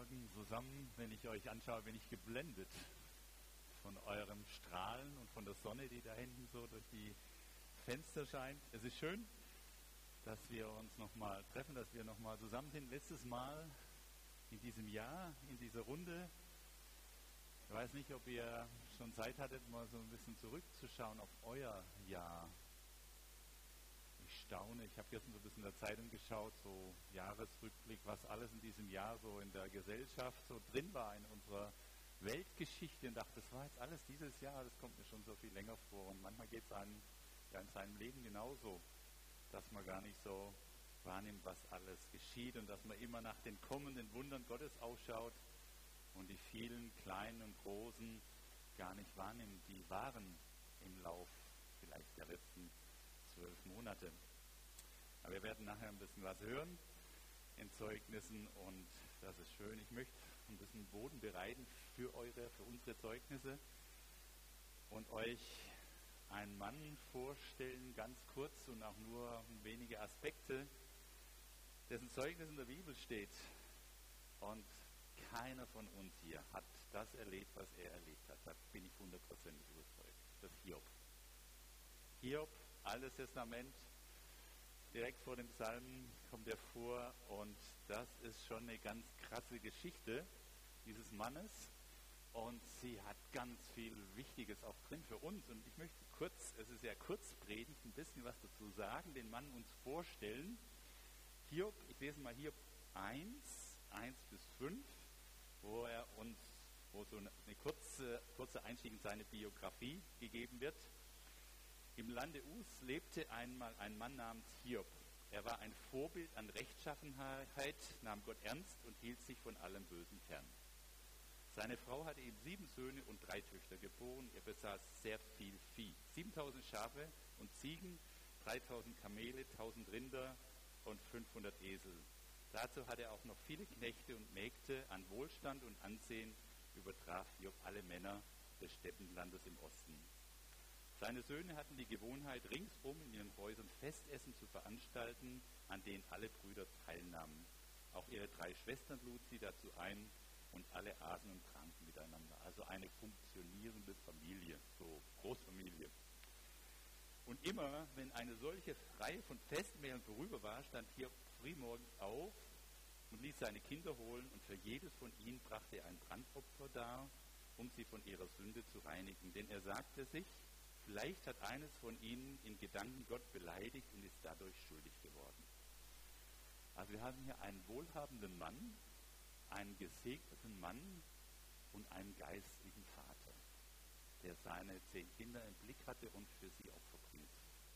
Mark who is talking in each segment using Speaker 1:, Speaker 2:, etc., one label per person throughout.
Speaker 1: Morgen zusammen. Wenn ich euch anschaue, bin ich geblendet von eurem Strahlen und von der Sonne, die da hinten so durch die Fenster scheint. Es ist schön, dass wir uns nochmal treffen, dass wir nochmal zusammen sind. Letztes Mal in diesem Jahr, in dieser Runde. Ich weiß nicht, ob ihr schon Zeit hattet, mal so ein bisschen zurückzuschauen auf euer Jahr. Ich staune, ich habe gestern so ein bisschen in der Zeitung geschaut, so Jahresrückblick, was alles in diesem Jahr so in der Gesellschaft so drin war in unserer Weltgeschichte und dachte, das war jetzt alles dieses Jahr, das kommt mir schon so viel länger vor. Und manchmal geht es einem ja in seinem Leben genauso, dass man gar nicht so wahrnimmt, was alles geschieht und dass man immer nach den kommenden Wundern Gottes ausschaut und die vielen kleinen und großen gar nicht wahrnimmt, die waren im Lauf vielleicht der letzten 12 Monate. Aber wir werden nachher ein bisschen was hören in Zeugnissen und das ist schön. Ich möchte ein bisschen Boden bereiten für unsere Zeugnisse und euch einen Mann vorstellen, ganz kurz und auch nur wenige Aspekte, dessen Zeugnis in der Bibel steht. Und keiner von uns hier hat das erlebt, was er erlebt hat. Da bin ich 100% überzeugt. Das ist Hiob. Hiob, Altes Testament, direkt vor dem Psalmen kommt er vor und das ist schon eine ganz krasse Geschichte dieses Mannes und sie hat ganz viel Wichtiges auch drin für uns und ich möchte kurz, es ist ja Kurzpredigt, ein bisschen was dazu sagen, den Mann uns vorstellen. Hiob, ich lese mal Hiob 1 bis 5, wo so eine kurze Einstieg in seine Biografie gegeben wird. Im Lande Uz lebte einmal ein Mann namens Hiob. Er war ein Vorbild an Rechtschaffenheit, nahm Gott ernst und hielt sich von allem Bösen fern. Seine Frau hatte ihm 7 Söhne und 3 Töchter geboren. Er besaß sehr viel Vieh. 7000 Schafe und Ziegen, 3000 Kamele, 1000 Rinder und 500 Esel. Dazu hatte er auch noch viele Knechte und Mägde. An Wohlstand und Ansehen übertraf Hiob alle Männer des Steppenlandes im Osten. Seine Söhne hatten die Gewohnheit, ringsum in ihren Häusern Festessen zu veranstalten, an denen alle Brüder teilnahmen. Auch ihre 3 Schwestern lud sie dazu ein und alle aßen und tranken miteinander. Also eine funktionierende Familie, so Großfamilie. Und immer, wenn eine solche Reihe von Festmehlen vorüber war, stand Hiob frühmorgens auf und ließ seine Kinder holen und für jedes von ihnen brachte er ein Brandopfer dar, um sie von ihrer Sünde zu reinigen. Denn er sagte sich, vielleicht hat eines von ihnen in Gedanken Gott beleidigt und ist dadurch schuldig geworden. Also wir haben hier einen wohlhabenden Mann, einen gesegneten Mann und einen geistlichen Vater, der seine 10 Kinder im Blick hatte und für sie Opfer bringt.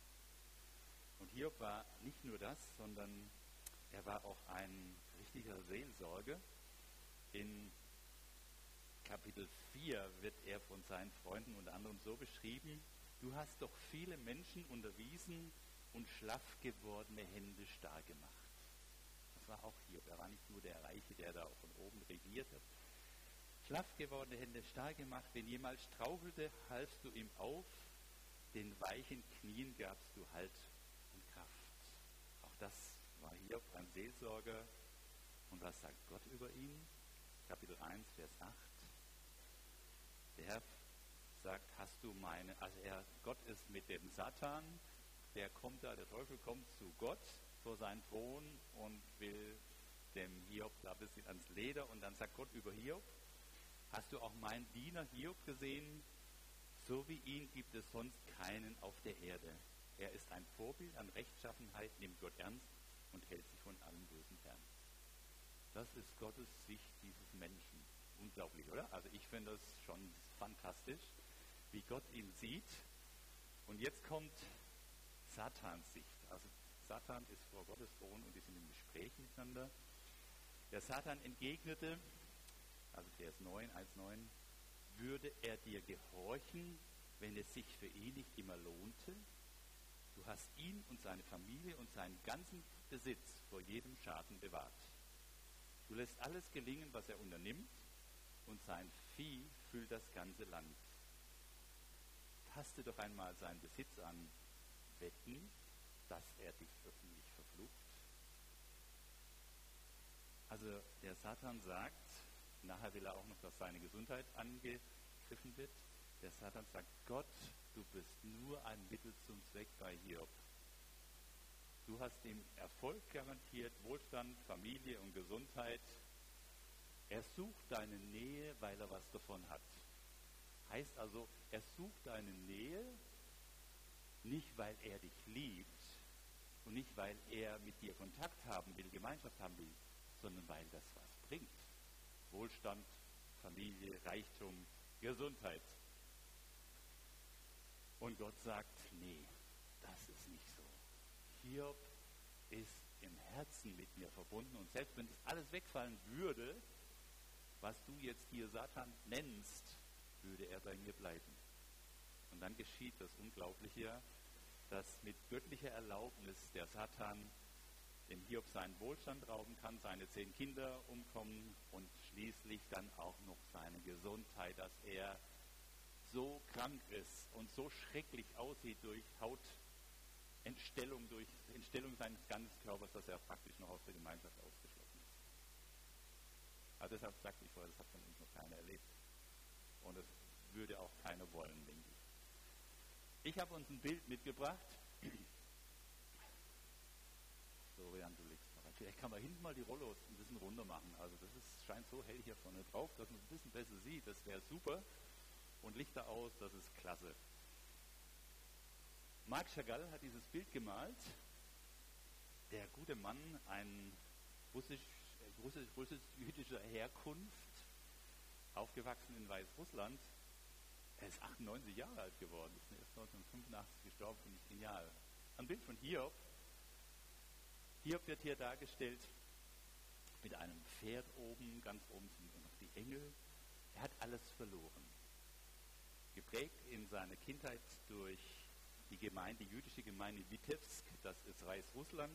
Speaker 1: Und Hiob war nicht nur das, sondern er war auch ein richtiger Seelsorger. In Kapitel 4 wird er von seinen Freunden unter anderem so beschrieben: Du hast doch viele Menschen unterwiesen und schlaff gewordene Hände stark gemacht. Das war auch Hiob. Er war nicht nur der Reiche, der da von oben regiert hat. Schlaff gewordene Hände stark gemacht. Wenn jemand strauchelte, halfst du ihm auf. Den weichen Knien gabst du Halt und Kraft. Auch das war Hiob, ein Seelsorger. Und was sagt Gott über ihn? Kapitel 1, Vers 8. Der Herr sagt, Gott ist mit dem Satan, der Teufel kommt zu Gott vor seinen Thron und will dem Hiob da ein bisschen ans Leder und dann sagt Gott über Hiob, hast du auch meinen Diener Hiob gesehen? So wie ihn gibt es sonst keinen auf der Erde. Er ist ein Vorbild an Rechtschaffenheit, nimmt Gott ernst und hält sich von allem Bösen fern. Das ist Gottes Sicht dieses Menschen. Unglaublich, oder? Also ich finde das schon fantastisch, wie Gott ihn sieht. Und jetzt kommt Satans Sicht. Also Satan ist vor Gottes Thron und die sind im Gespräch miteinander. Der Satan entgegnete, also Vers 9, 1,9, würde er dir gehorchen, wenn es sich für ihn nicht immer lohnte? Du hast ihn und seine Familie und seinen ganzen Besitz vor jedem Schaden bewahrt. Du lässt alles gelingen, was er unternimmt, und sein Vieh füllt das ganze Land. Taste doch einmal seinen Besitz an, wetten, dass er dich öffentlich verflucht. Also der Satan sagt, Nachher will er auch noch, dass seine Gesundheit angegriffen wird. Der Satan sagt, Gott, du bist nur ein Mittel zum Zweck bei Hiob. Du hast ihm Erfolg garantiert, Wohlstand, Familie und Gesundheit. Er sucht deine Nähe, weil er was davon hat. Heißt also, er sucht deine Nähe, nicht weil er dich liebt und nicht weil er mit dir Kontakt haben will, Gemeinschaft haben will, sondern weil das was bringt. Wohlstand, Familie, Reichtum, Gesundheit. Und Gott sagt, nee, das ist nicht so. Hiob ist im Herzen mit mir verbunden und selbst wenn das alles wegfallen würde, was du jetzt hier Satan nennst, würde er bei mir bleiben. Und dann geschieht das Unglaubliche, dass mit göttlicher Erlaubnis der Satan dem Hiob seinen Wohlstand rauben kann, seine 10 Kinder umkommen und schließlich dann auch noch seine Gesundheit, dass er so krank ist und so schrecklich aussieht durch Hautentstellung, durch Entstellung seines ganzen Körpers, dass er praktisch noch aus der Gemeinschaft ausgeschlossen ist. Also deshalb sagte ich vorher, das hat von uns noch keiner erlebt. Und das würde auch keiner wollen, denke ich. Ich habe uns ein Bild mitgebracht. Florian, du legst mal rein. Vielleicht kann man hinten mal die Rollos ein bisschen runter machen. Also das scheint so hell hier vorne drauf, dass man es ein bisschen besser sieht. Das wäre super. Und Lichter aus, das ist klasse. Marc Chagall hat dieses Bild gemalt. Der gute Mann, ein russisch-jüdischer Herkunft, aufgewachsen in Weißrussland. Er ist 98 Jahre alt geworden, ist erst 1985 gestorben, finde ich genial. Ein Bild von Hiob. Hiob wird hier dargestellt mit einem Pferd oben, ganz oben sind noch die Engel. Er hat alles verloren. Geprägt in seiner Kindheit durch die jüdische Gemeinde Witebsk, das ist Weißrussland,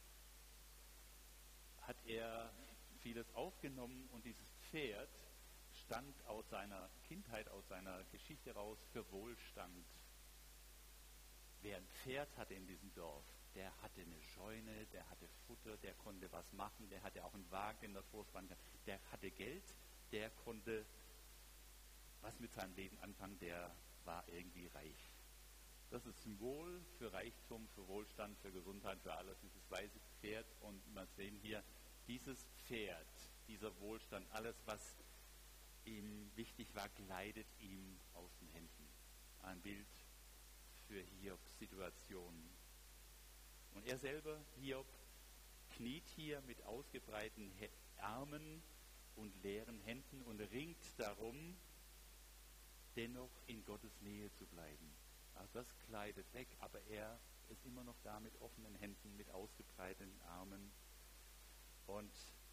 Speaker 1: hat er vieles aufgenommen und dieses Pferd stand aus seiner Kindheit, aus seiner Geschichte raus für Wohlstand. Wer ein Pferd hatte in diesem Dorf, der hatte eine Scheune, der hatte Futter, der konnte was machen, der hatte auch einen Wagen, den er vorspannen kann, der hatte Geld, der konnte was mit seinem Leben anfangen, der war irgendwie reich. Das ist Symbol für Reichtum, für Wohlstand, für Gesundheit, für alles, dieses weiße Pferd. Und wir sehen hier, dieses Pferd, dieser Wohlstand, alles, was ihm wichtig war, gleitet ihm aus den Händen. Ein Bild für Hiobs Situation. Und er selber, Hiob, kniet hier mit ausgebreiteten Armen und leeren Händen und ringt darum, dennoch in Gottes Nähe zu bleiben. Also das kleidet weg, aber er ist immer noch da mit offenen Händen, mit ausgebreiteten Armen. Und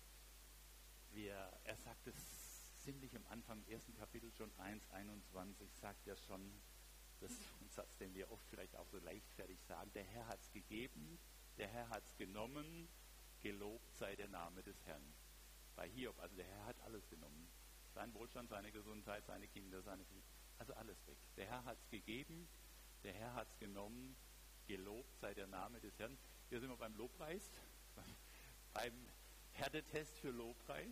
Speaker 1: er sagt es ziemlich am Anfang im ersten Kapitel schon 1,21, sagt er schon, das ist ein Satz, den wir oft vielleicht auch so leichtfertig sagen, der Herr hat es gegeben, der Herr hat es genommen, gelobt sei der Name des Herrn. Bei Hiob, also der Herr hat alles genommen. Sein Wohlstand, seine Gesundheit, seine Kinder, also alles weg. Der Herr hat es gegeben, der Herr hat es genommen, gelobt sei der Name des Herrn. Hier sind wir beim Lobpreis, beim Härtetest für Lobpreis.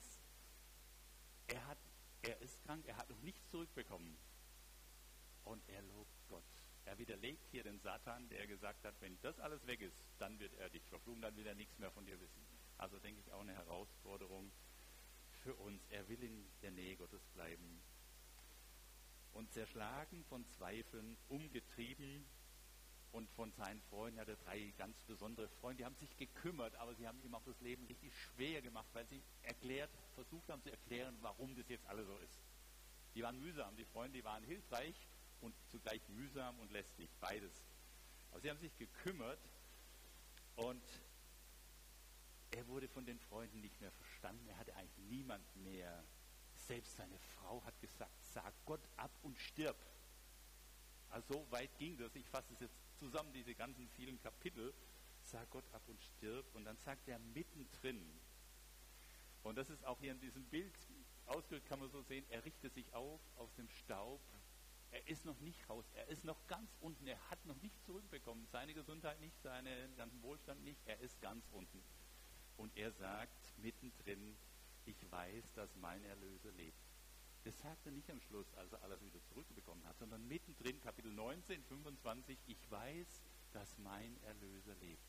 Speaker 1: Er ist krank, er hat noch nichts zurückbekommen. Und er lobt Gott. Er widerlegt hier den Satan, der gesagt hat, wenn das alles weg ist, dann wird er dich verfluchen, dann will er nichts mehr von dir wissen. Also denke ich auch eine Herausforderung für uns. Er will in der Nähe Gottes bleiben. Und zerschlagen von Zweifeln, umgetrieben und von seinen Freunden, er hatte 3 ganz besondere Freunde, die haben sich gekümmert, aber sie haben ihm auch das Leben richtig schwer gemacht, weil sie versucht haben zu erklären, warum das jetzt alles so ist. Die waren mühsam, die Freunde, die waren hilfreich und zugleich mühsam und lästig, beides. Aber sie haben sich gekümmert und er wurde von den Freunden nicht mehr verstanden, er hatte eigentlich niemand mehr. Selbst seine Frau hat gesagt, sag Gott ab und stirb. Also so weit ging das, ich fasse es jetzt zusammen, diese ganzen vielen Kapitel, sag Gott ab und stirb. Und dann sagt er mittendrin, und das ist auch hier in diesem Bild ausgedrückt, kann man so sehen, er richtet sich auf aus dem Staub, er ist noch nicht raus, er ist noch ganz unten, er hat noch nicht zurückbekommen, seine Gesundheit nicht, seinen ganzen Wohlstand nicht, er ist ganz unten. Und er sagt mittendrin, ich weiß, dass mein Erlöser lebt. Das sagt er nicht am Schluss, als er alles wieder zurückbekommen hat, sondern mittendrin, Kapitel 19, 25, ich weiß, dass mein Erlöser lebt.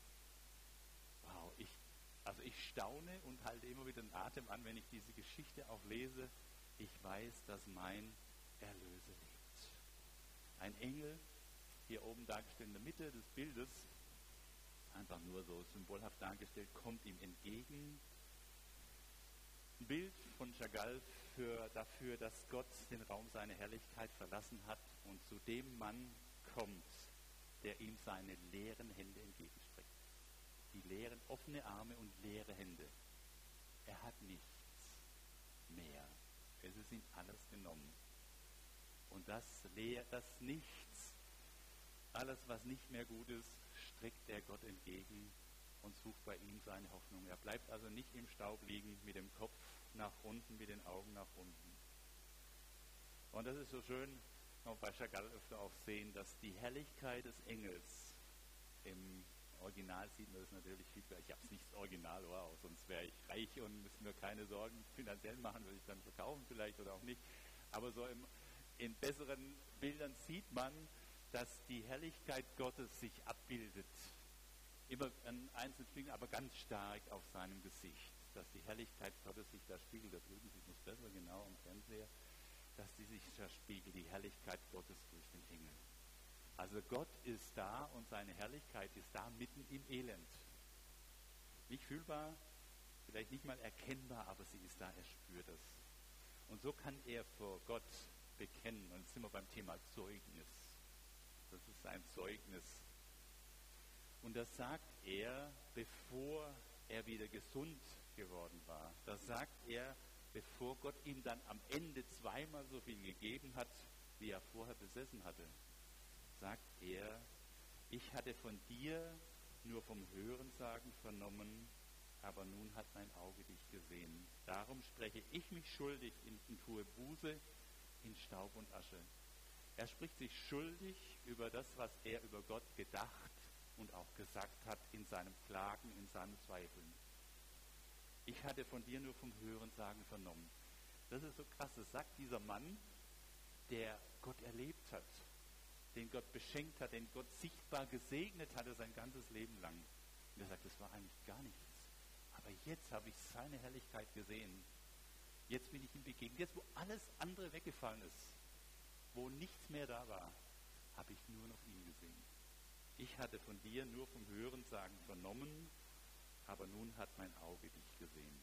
Speaker 1: Wow, ich staune und halte immer wieder den Atem an, wenn ich diese Geschichte auch lese. Ich weiß, dass mein Erlöser lebt. Ein Engel, hier oben dargestellt in der Mitte des Bildes, einfach nur so symbolhaft dargestellt, kommt ihm entgegen. Ein Bild von Chagall dafür, dass Gott den Raum seiner Herrlichkeit verlassen hat und zu dem Mann kommt, der ihm seine leeren Hände entgegenstreckt. Die leeren, offene Arme und leere Hände. Er hat nichts mehr. Es ist ihm alles genommen. Und das Nichts, alles, was nicht mehr gut ist, streckt er Gott entgegen und sucht bei ihm seine Hoffnung. Er bleibt also nicht im Staub liegen, mit dem Kopf nach unten, mit den Augen nach unten. Und das ist so schön, wenn wir bei Chagall öfter auch sehen, dass die Herrlichkeit des Engels, im Original sieht man das natürlich viel besser. Ich habe es nicht das Original, wow, sonst wäre ich reich und müsste mir keine Sorgen finanziell machen, würde ich dann verkaufen vielleicht oder auch nicht. Aber so in besseren Bildern sieht man, dass die Herrlichkeit Gottes sich abbildet. Immer an einzelnen Stellen, aber ganz stark auf seinem Gesicht. Dass die Herrlichkeit Gottes sich da spiegelt. Da drüben sieht man es besser, genau am Fernseher. Dass die sich da spiegelt, die Herrlichkeit Gottes durch den Engel. Also Gott ist da und seine Herrlichkeit ist da mitten im Elend. Nicht fühlbar, vielleicht nicht mal erkennbar, aber sie ist da, er spürt es. Und so kann er vor Gott bekennen. Und jetzt sind wir beim Thema Zeugnis. Das ist ein Zeugnis. Und das sagt er, bevor er wieder gesund geworden war. Das sagt er, bevor Gott ihm dann am Ende zweimal so viel gegeben hat, wie er vorher besessen hatte. Sagt er, ich hatte von dir nur vom Hörensagen vernommen, aber nun hat mein Auge dich gesehen. Darum spreche ich mich schuldig und tue Buße in Staub und Asche. Er spricht sich schuldig über das, was er über Gott gedacht und auch gesagt hat in seinem Klagen, in seinem Zweifeln. Ich hatte von dir nur vom Hörensagen vernommen. Das ist so krass, das sagt dieser Mann, der Gott erlebt hat, den Gott beschenkt hat, den Gott sichtbar gesegnet hatte sein ganzes Leben lang. Und er sagt, das war eigentlich gar nichts. Aber jetzt habe ich seine Herrlichkeit gesehen. Jetzt bin ich ihm begegnet. Jetzt, wo alles andere weggefallen ist, wo nichts mehr da war, habe ich nur noch ihn gesehen. Ich hatte von dir nur vom Hörensagen vernommen, aber nun hat mein Auge dich gesehen.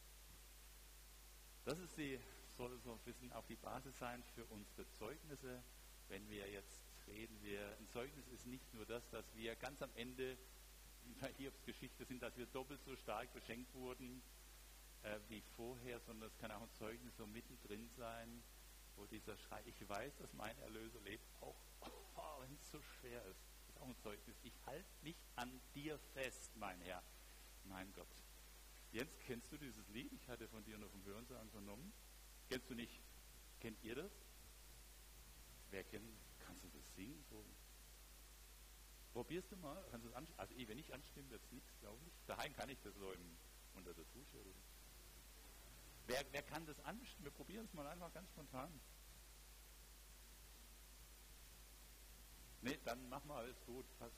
Speaker 1: Das ist soll so ein bisschen auch die Basis sein für unsere Zeugnisse, wenn wir jetzt reden. Ein Zeugnis ist nicht nur das, dass wir ganz am Ende bei Hiobs Geschichte sind, dass wir doppelt so stark beschenkt wurden wie vorher, sondern es kann auch ein Zeugnis so mittendrin sein, wo dieser Schrei, ich weiß, dass mein Erlöser lebt, auch wenn es so schwer ist. Das ist auch ein Zeugnis. Ich halte mich an dir fest, mein Herr, mein Gott. Jens, kennst du dieses Lied? Ich hatte von dir nur vom Hörensagen vernommen. Kennst du nicht? Kennt ihr das? Wer kennt? Kannst du das singen? So. Probierst du mal? Kannst du das anstimmen? Also wenn ich anstimmen, wird es nichts, glaube ich. Daheim kann ich das so unter der Dusche oder so. Wer kann das anstimmen? Wir probieren es mal einfach ganz spontan. Ne, dann mach mal, alles gut. Passt.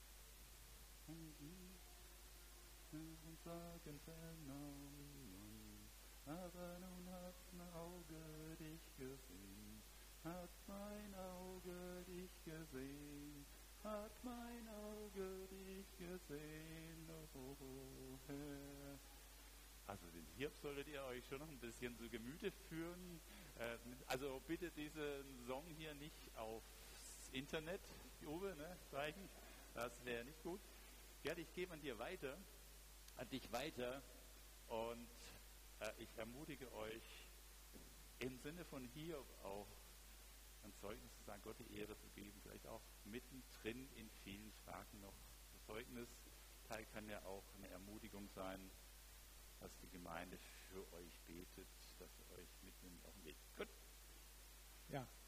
Speaker 1: Sagen vernommen, aber nun hat mein Auge dich gesehen, hat mein Auge dich gesehen, hat mein Auge dich gesehen, oh Herr. Also den Hiob solltet ihr euch schon noch ein bisschen zu Gemüte führen. Also bitte diesen Song hier nicht aufs Internet, Uwe, ne, zeigen. Das wäre nicht gut. Gerd, ich gebe an dich weiter und ich ermutige euch im Sinne von Hiob auch ein Zeugnis zu sagen, Gott die Ehre zu geben, vielleicht auch mittendrin in vielen Fragen noch. Das Zeugnisteil kann ja auch eine Ermutigung sein, dass die Gemeinde für euch betet, dass ihr euch mitnimmt auf den Weg. Gut.
Speaker 2: Ja,